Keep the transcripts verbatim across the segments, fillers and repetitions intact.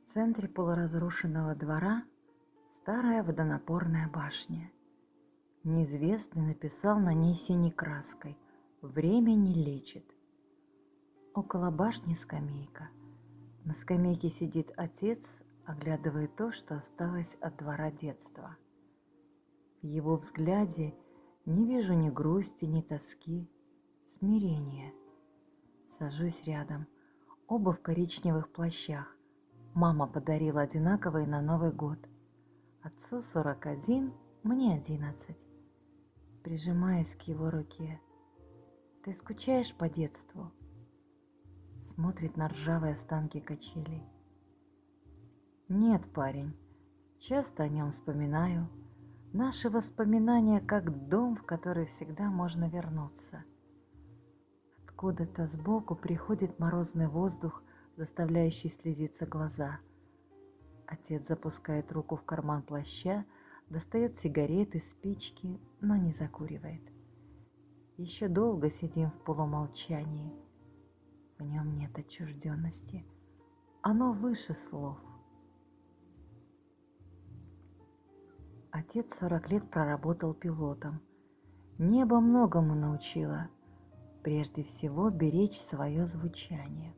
В центре полуразрушенного двора старая водонапорная башня. Неизвестный написал на ней синей краской: «Время не лечит». Около башни скамейка. На скамейке сидит отец, оглядывая то, что осталось от двора детства. В его взгляде не вижу ни грусти, ни тоски, смирения. Сажусь рядом, оба в коричневых плащах. Мама подарила одинаковые на Новый год. Отцу сорок один, мне одиннадцать. Прижимаюсь к его руке. «Ты скучаешь по детству?» Смотрит на ржавые останки качелей. «Нет, парень, часто о нем вспоминаю. Наши воспоминания как дом, в который всегда можно вернуться». Откуда-то сбоку приходит морозный воздух, заставляющий слезиться глаза. Отец запускает руку в карман плаща, достает сигареты, спички, но не закуривает. Еще долго сидим в полумолчании. В нем нет отчужденности. Оно выше слов. Отец сорок лет проработал пилотом. Небо многому научило. Прежде всего, беречь свое звучание.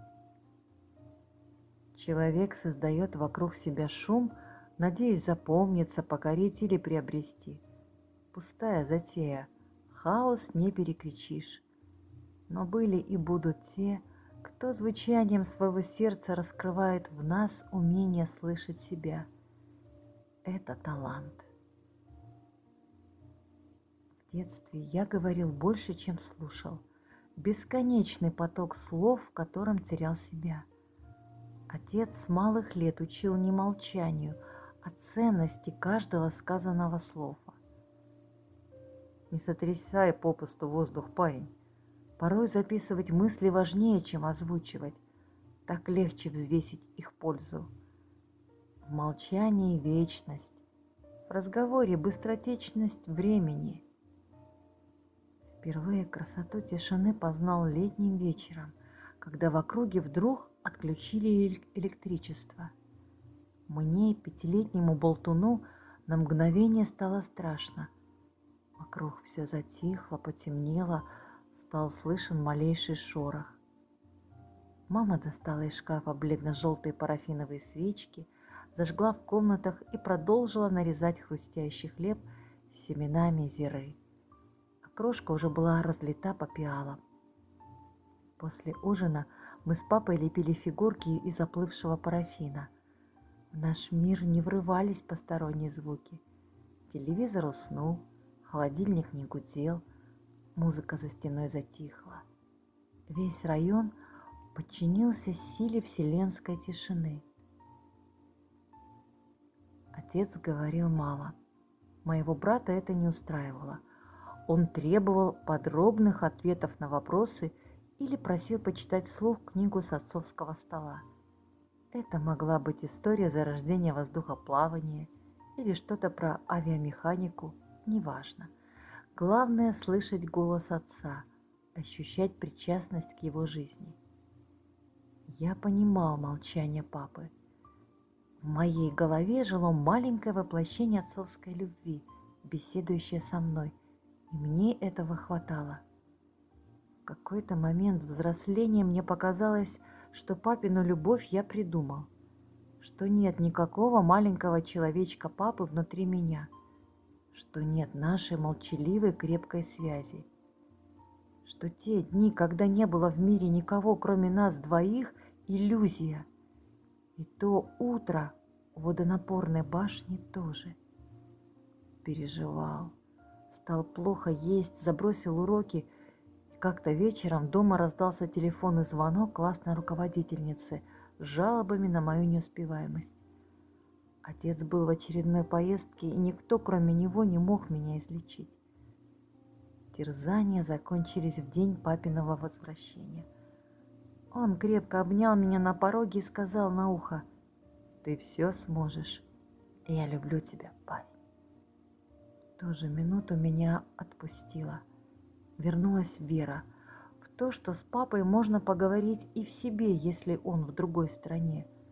Человек создает вокруг себя шум, надеясь запомниться, покорить или приобрести. Пустая затея, хаос не перекричишь. Но были и будут те, кто звучанием своего сердца раскрывает в нас умение слышать себя. Это талант. В детстве я говорил больше, чем слушал. Бесконечный поток слов, в котором терял себя. Отец с малых лет учил не молчанию, а ценности каждого сказанного слова. Не сотрясай попусту воздух, парень. Порой записывать мысли важнее, чем озвучивать. Так легче взвесить их пользу. В молчании вечность, в разговоре быстротечность времени. Впервые красоту тишины познал летним вечером, когда в округе вдруг отключили электричество. Мне, пятилетнему болтуну, на мгновение стало страшно. Вокруг все затихло, потемнело, стал слышен малейший шорох. Мама достала из шкафа бледно-желтые парафиновые свечки, зажгла в комнатах и продолжила нарезать хрустящий хлеб с семенами зиры. Крошка уже была разлита по пиалам. После ужина мы с папой лепили фигурки из заплывшего парафина. В наш мир не врывались посторонние звуки. Телевизор уснул, холодильник не гудел, музыка за стеной затихла. Весь район подчинился силе вселенской тишины. Отец говорил мало. Моего брата это не устраивало. Он требовал подробных ответов на вопросы или просил почитать вслух книгу с отцовского стола. Это могла быть история зарождения воздухоплавания или что-то про авиамеханику, неважно. Главное — слышать голос отца, ощущать причастность к его жизни. Я понимал молчание папы. В моей голове жило маленькое воплощение отцовской любви, беседующее со мной. И мне этого хватало. В какой-то момент взросления мне показалось, что папину любовь я придумал, что нет никакого маленького человечка папы внутри меня, что нет нашей молчаливой крепкой связи, что те дни, когда не было в мире никого, кроме нас двоих, иллюзия, и то утро у водонапорной башни тоже. Переживал. Стал плохо есть, забросил уроки, и как-то вечером дома раздался телефонный звонок классной руководительницы с жалобами на мою неуспеваемость. Отец был в очередной поездке, и никто, кроме него, не мог меня излечить. Терзания закончились в день папиного возвращения. Он крепко обнял меня на пороге и сказал на ухо: «Ты все сможешь. Я люблю тебя, парень». В ту же минуту меня отпустила. Вернулась вера в то, что с папой можно поговорить и в себе, если он в другой стране,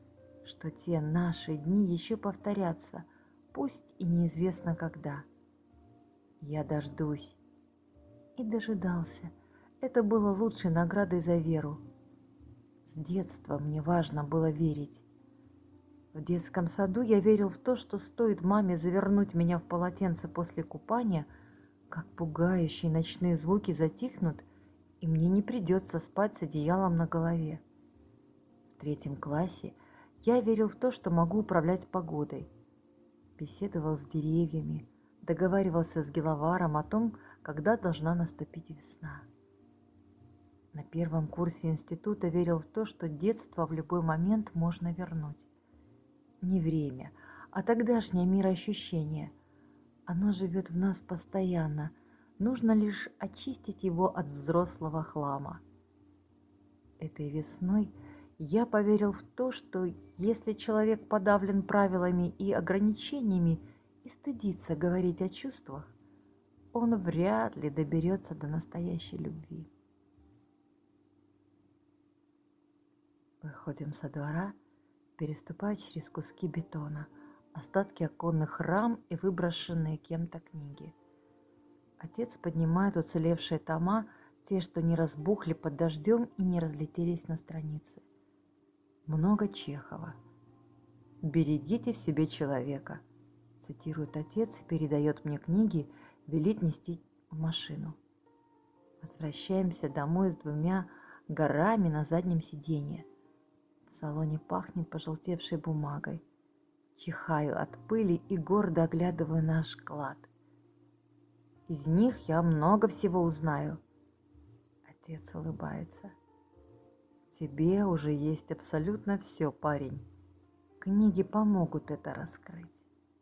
что те наши дни еще повторятся, пусть и неизвестно когда. Я дождусь. И дожидался. Это было лучшей наградой за веру. С детства мне важно было верить. В детском саду я верил в то, что стоит маме завернуть меня в полотенце после купания, как пугающие ночные звуки затихнут, и мне не придется спать с одеялом на голове. В третьем классе я верил в то, что могу управлять погодой. Беседовал с деревьями, договаривался с Геловаром о том, когда должна наступить весна. На первом курсе института верил в то, что детство в любой момент можно вернуть. Не время, а тогдашнее мироощущение. Оно живет в нас постоянно, нужно лишь очистить его от взрослого хлама. Этой весной я поверил в то, что если человек подавлен правилами и ограничениями и стыдится говорить о чувствах, он вряд ли доберется до настоящей любви. Выходим со двора, переступая через куски бетона, остатки оконных рам и выброшенные кем-то книги. Отец поднимает уцелевшие тома, те, что не разбухли под дождем и не разлетелись на страницы. Много Чехова. «Берегите в себе человека», цитирует отец и передает мне книги, велит нести в машину. Возвращаемся домой с двумя горами на заднем сиденье. В салоне пахнет пожелтевшей бумагой. Чихаю от пыли и гордо оглядываю наш клад. Из них я много всего узнаю. Отец улыбается. В тебе уже есть абсолютно все, парень. Книги помогут это раскрыть.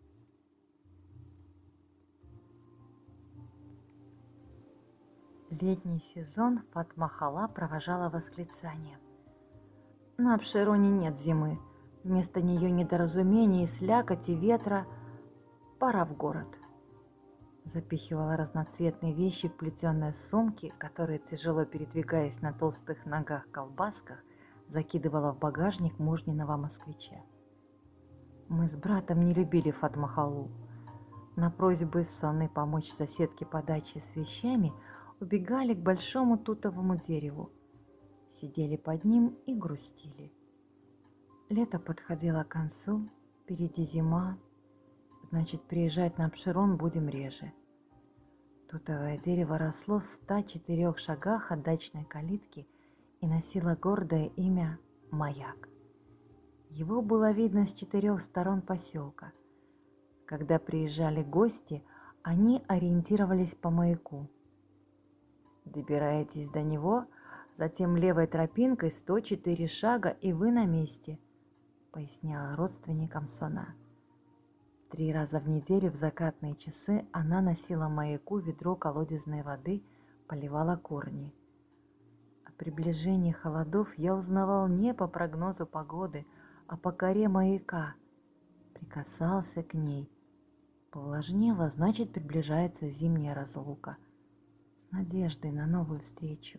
Летний сезон Фатмахала провожала восклицанием. На Апшероне нет зимы. Вместо нее недоразумений, слякоти, ветра. Пора в город. Запихивала разноцветные вещи в плетеные сумки, которые, тяжело передвигаясь на толстых ногах-колбасках, закидывала в багажник мужниного москвича. Мы с братом не любили Фатмахалу. На просьбу Сонны помочь соседке по даче с вещами убегали к большому тутовому дереву, сидели под ним и грустили. Лето подходило к концу, впереди зима, значит, приезжать на Апшерон будем реже. Тутовое дерево росло в ста четырех шагах от дачной калитки и носило гордое имя «Маяк». Его было видно с четырех сторон поселка. Когда приезжали гости, они ориентировались по маяку. Добираетесь до него, затем левой тропинкой сто четыре шага, и вы на месте, поясняла родственникам Сона. Три раза в неделю в закатные часы она носила маяку ведро колодезной воды, поливала корни. О приближении холодов я узнавал не по прогнозу погоды, а по коре маяка. Прикасался к ней. Повлажнело, значит, приближается зимняя разлука. С надеждой на новую встречу.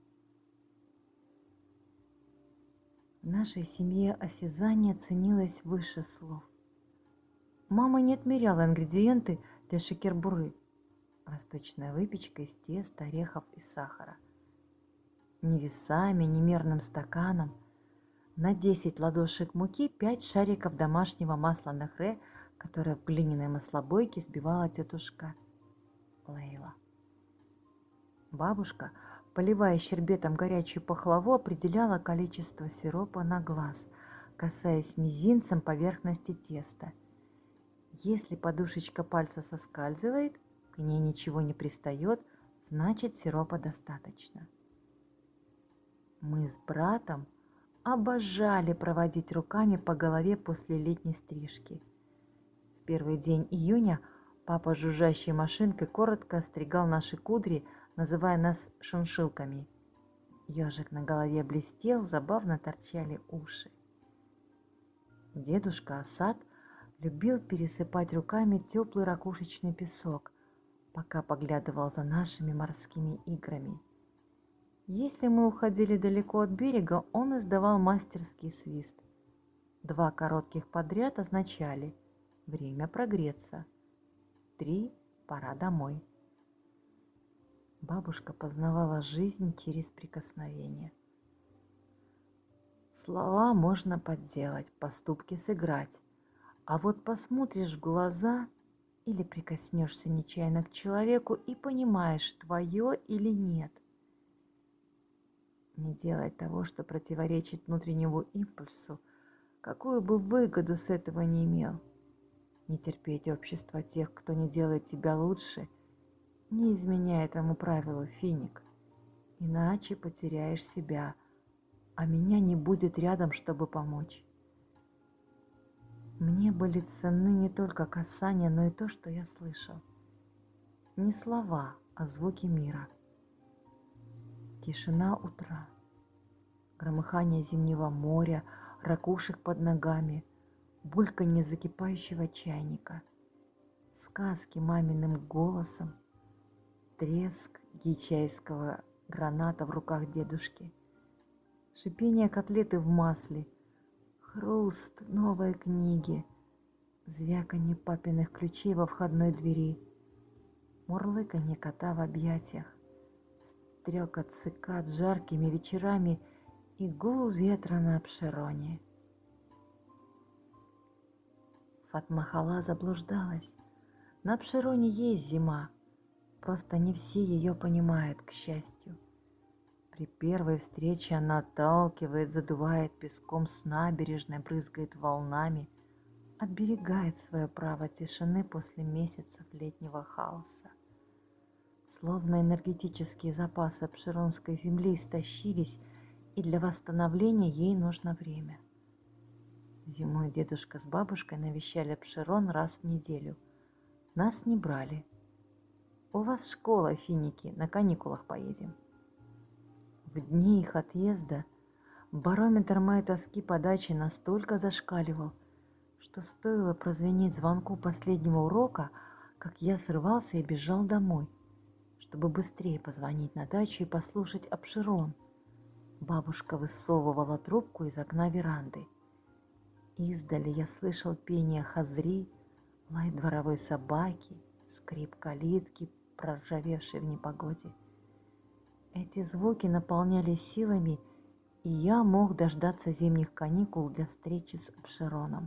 В нашей семье осязание ценилось выше слов. Мама не отмеряла ингредиенты для шекербуры. Восточная выпечка из теста, орехов и сахара. Ни весами, ни мерным стаканом. На десять ладошек муки пять шариков домашнего масла нахре, которое в глиняной маслобойке сбивала тетушка Лейла. Бабушка, поливая щербетом горячую пахлаву, определяла количество сиропа на глаз, касаясь мизинцем поверхности теста. Если подушечка пальца соскальзывает, к ней ничего не пристает, значит, сиропа достаточно. Мы с братом обожали проводить руками по голове после летней стрижки. В первый день июня папа жужжащей машинкой коротко остригал наши кудри, называя нас шиншилками. Ежик на голове блестел, забавно торчали уши. Дедушка Асад любил пересыпать руками теплый ракушечный песок, пока поглядывал за нашими морскими играми. Если мы уходили далеко от берега, он издавал мастерский свист. Два коротких подряд означали «время прогреться», три «пора домой». Бабушка познавала жизнь через прикосновение. Слова можно подделать, поступки сыграть, а вот посмотришь в глаза или прикоснешься нечаянно к человеку и понимаешь, твое или нет. Не делай того, что противоречит внутреннему импульсу, какую бы выгоду с этого не имел. Не терпеть общество тех, кто не делает тебя лучше, не изменяй этому правилу, финик, иначе потеряешь себя, а меня не будет рядом, чтобы помочь. Мне были ценны не только касания, но и то, что я слышал. Не слова, а звуки мира. Тишина утра, громыхание зимнего моря, ракушек под ногами, бульканье закипающего чайника, сказки маминым голосом, треск гичайского граната в руках дедушки, шипение котлеты в масле, хруст новой книги, звяканье папиных ключей во входной двери, мурлыканье кота в объятиях, стрекот цикад жаркими вечерами и гул ветра на обшироне. Фатмахала заблуждалась. На обшироне есть зима, просто не все ее понимают, к счастью. При первой встрече она отталкивает, задувает песком с набережной, брызгает волнами, оберегает свое право тишины после месяцев летнего хаоса. Словно энергетические запасы обширонской земли истощились, и для восстановления ей нужно время. Зимой дедушка с бабушкой навещали Обширон раз в неделю. Нас не брали. «У вас школа, финики, на каникулах поедем». В дни их отъезда барометр моей тоски по даче настолько зашкаливал, что стоило прозвенеть звонку последнего урока, как я срывался и бежал домой, чтобы быстрее позвонить на дачу и послушать Обширон. Бабушка высовывала трубку из окна веранды. Издали я слышал пение хазри, лай дворовой собаки, скрип калитки, проржавевшей в непогоде. Эти звуки наполняли силами, и я мог дождаться зимних каникул для встречи с Обшироном.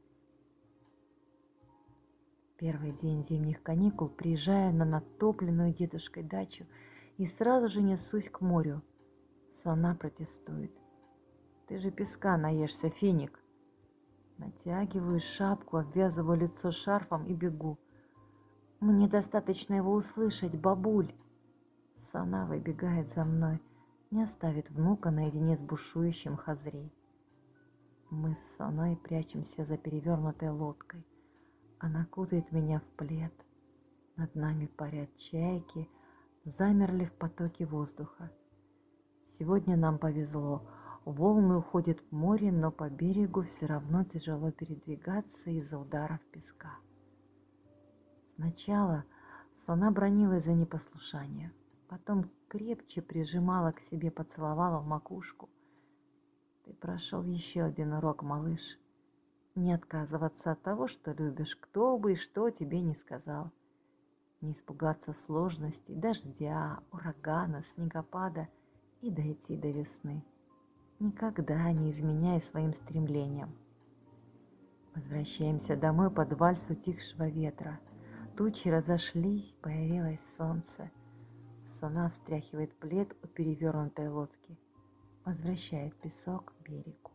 Первый день зимних каникул приезжаю на натопленную дедушкой дачу и сразу же несусь к морю. Сона протестует. «Ты же песка наешься, финик!» Натягиваю шапку, обвязываю лицо шарфом и бегу. «Мне достаточно его услышать, бабуль!» Сона выбегает за мной, не оставит внука наедине с бушующим хазри. Мы с Соной прячемся за перевернутой лодкой. Она кутает меня в плед. Над нами парят чайки, замерли в потоке воздуха. Сегодня нам повезло. Волны уходят в море, но по берегу все равно тяжело передвигаться из-за ударов песка. Сначала Сона бранилась за непослушание, потом крепче прижимала к себе, поцеловала в макушку. «Ты прошел еще один урок, малыш. Не отказываться от того, что любишь, кто бы и что тебе не сказал. Не испугаться сложностей, дождя, урагана, снегопада и дойти до весны. Никогда не изменяй своим стремлениям». Возвращаемся домой под вальс утихшего ветра. Тучи разошлись, появилось солнце. Сона встряхивает плед у перевернутой лодки, возвращает песок к берегу.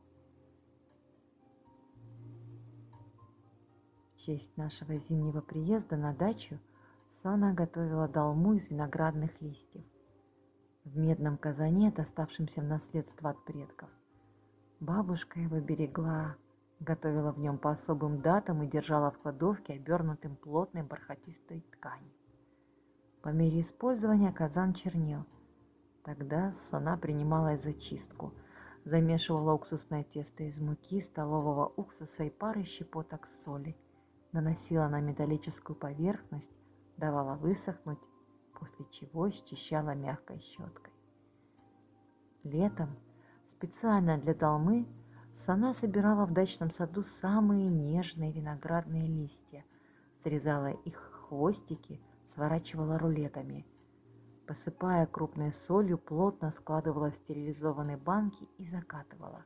В честь нашего зимнего приезда на дачу Сона готовила долму из виноградных листьев в медном казане, доставшемся в наследство от предков. Бабушка его берегла, готовила в нем по особым датам и держала в кладовке, обернутым плотной бархатистой тканью. По мере использования казан чернел. Тогда Сона принималась за чистку, замешивала уксусное тесто из муки, столового уксуса и пары щепоток соли, наносила на металлическую поверхность, давала высохнуть, после чего счищала мягкой щеткой. Летом специально для долмы Сана собирала в дачном саду самые нежные виноградные листья, срезала их хвостики, сворачивала рулетами. Посыпая крупной солью, плотно складывала в стерилизованные банки и закатывала.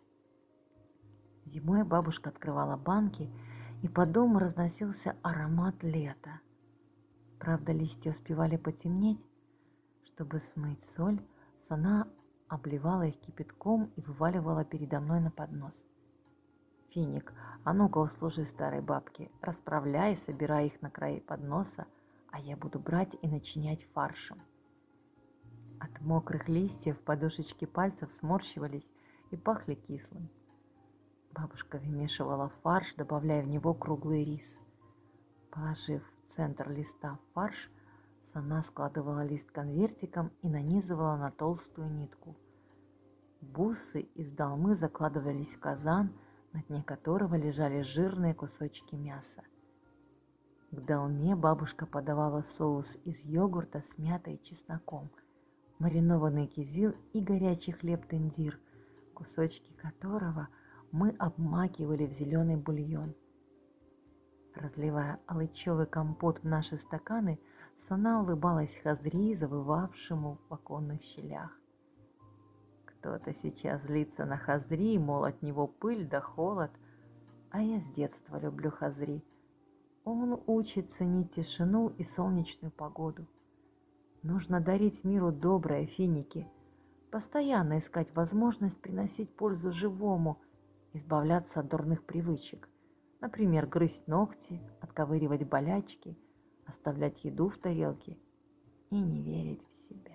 Зимой бабушка открывала банки, и по дому разносился аромат лета. Правда, листья успевали потемнеть. Чтобы смыть соль, Сана обливала их кипятком и вываливала передо мной на поднос. «Финик, а ну-ка услужи старой бабке, расправляй, собирай их на край подноса, а я буду брать и начинять фаршем». От мокрых листьев подушечки пальцев сморщивались и пахли кислым. Бабушка вымешивала фарш, добавляя в него круглый рис. Положив в центр листа фарш, Сана складывала лист конвертиком и нанизывала на толстую нитку. Бусы из долмы закладывались в казан, на дне которого лежали жирные кусочки мяса. К долме бабушка подавала соус из йогурта с мятой и чесноком, маринованный кизил и горячий хлеб-тендир, кусочки которого мы обмакивали в зеленый бульон. Разливая алычевый компот в наши стаканы, Сана улыбалась Хазри, завывавшему в оконных щелях. Кто-то сейчас злится на Хазри, мол, от него пыль да холод, а я с детства люблю Хазри. Он учит ценить тишину и солнечную погоду. Нужно дарить миру доброе, финики, постоянно искать возможность приносить пользу живому, избавляться от дурных привычек. Например, грызть ногти, отковыривать болячки, оставлять еду в тарелке и не верить в себя.